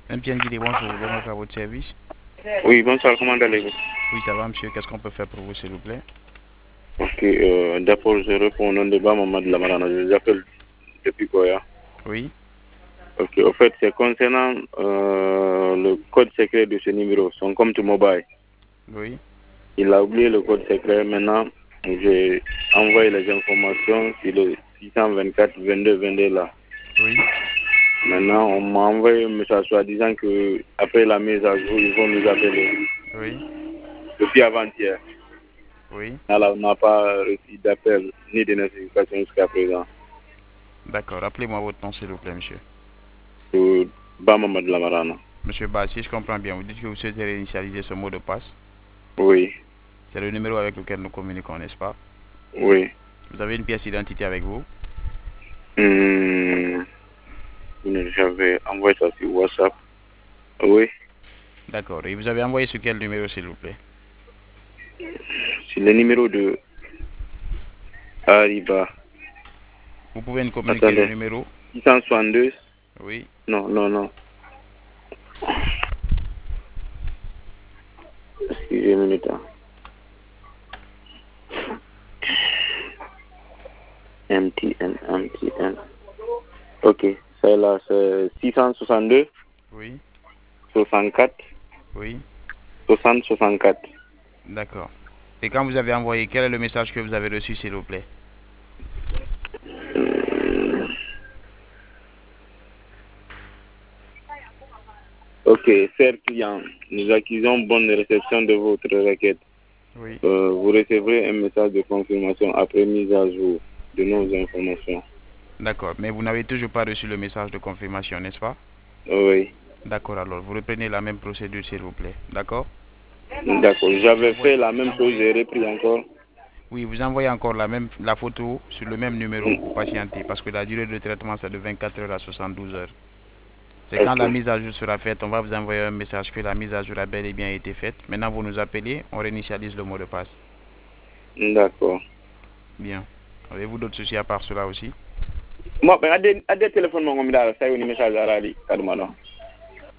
MTN Guinée, bonjour, donc à votre service. Oui, bonsoir, comment allez-vous? Oui, ça va, monsieur. Qu'est-ce qu'on peut faire pour vous, s'il vous plaît? Ok, d'abord, je réponds au nom de Bamama de la Marana. Je vous appelle depuis Koya. Oui, Ok, au fait, c'est concernant le code secret de ce numéro, son compte mobile. oui, Il a oublié le code secret. Maintenant, j'ai envoyé les informations sur le 624 22 22 là. oui, Maintenant, on m'a envoyé un message soit disant que après la mise à jour, ils vont nous appeler oui, depuis avant-hier. oui. Alors, on n'a pas reçu d'appel ni de notification jusqu'à présent. D'accord. Rappelez-moi votre nom, s'il vous plaît, monsieur. Bamama de la Marana. Monsieur Ba, si je comprends bien, vous dites que vous souhaitez réinitialiser ce mot de passe. Oui, C'est le numéro avec lequel nous communiquons, n'est-ce pas? oui. Vous avez une pièce d'identité avec vous? Hum, J'avais envoyé ça sur WhatsApp. Oui, D'accord. Et vous avez envoyé sur quel numéro, s'il vous plaît? c'est le numéro de Ariba. Vous pouvez nous communiquer le Attendez, numéro? 662. Oui, Non, non, non. Excusez une minute. MTN, MTN. Ok, c'est là, c'est 662, oui, 64, oui. 60, 64. D'accord. Et quand vous avez envoyé, quel est le message que vous avez reçu, s'il vous plaît? Ok, cher client, nous accusons bonne réception de votre requête. Oui. Vous recevrez un message de confirmation après mise à jour de nos informations. D'accord. Mais vous n'avez toujours pas reçu le message de confirmation, n'est-ce pas? Oui, D'accord, alors vous reprenez la même procédure, s'il vous plaît. D'accord? d'accord. Vous J'avais envoyez, fait la vous même chose, envoyez, j'ai repris encore. oui, vous envoyez encore la photo sur le même numéro pour Mm, patienter parce que la durée de traitement c'est de 24 heures à 72 heures. C'est quand ok, la mise à jour sera faite, on va vous envoyer un message que la mise à jour a bel et bien été faite. Maintenant, vous nous appelez, on réinitialise le mot de passe. d'accord. Bien. Avez-vous d'autres soucis à part cela aussi? Moi, ben, à des téléphones, mon gars, ça y est, un message à la